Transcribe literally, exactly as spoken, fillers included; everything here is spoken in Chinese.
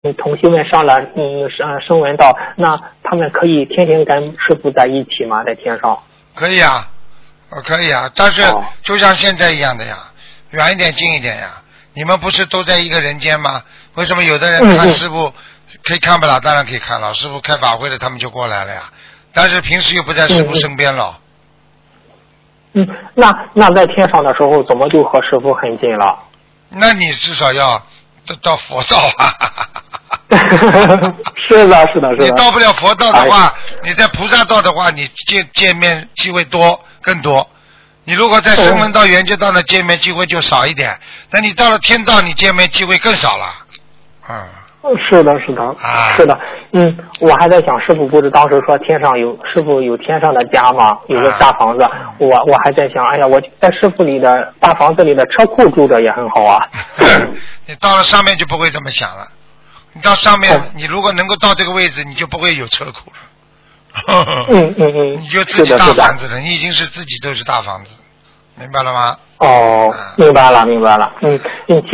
嗯同学们上了嗯升升闻道，那他们可以天天跟师傅在一起吗？在天上？ 可以啊，呃可以啊，但是哦就像现在一样的呀，远一点近一点呀。你们不是都在一个人间吗？为什么有的人看师傅可以看不了？当然可以看了，师傅开法会了，他们就过来了呀。但是平时又不在师傅身边了。 嗯，那那在天上的时候，怎么就和师傅很近了？ 那你至少要到到佛道啊。 是的，是的，是的。 你到不了佛道的话，哎、你在菩萨道的话，你见见面机会多更多。你如果在声闻道、缘觉道呢，见面机会就少一点。那你到了天道，你见面机会更少了。嗯。 是的，是的， 啊、 是的。嗯，我还在想，师傅不是当时说天上有师傅有天上的家吗？有个大房子。啊、我我还在想，哎呀，我在师傅里的大房子里的车库住着也很好啊。 你到了上面就不会这么想了。你到上面，你如果能够到这个位置，你就不会有车库了。 嗯嗯嗯， 你就自己大房子了，你已经是自己都是大房子，明白了吗？ 哦，明白了明白了，嗯嗯。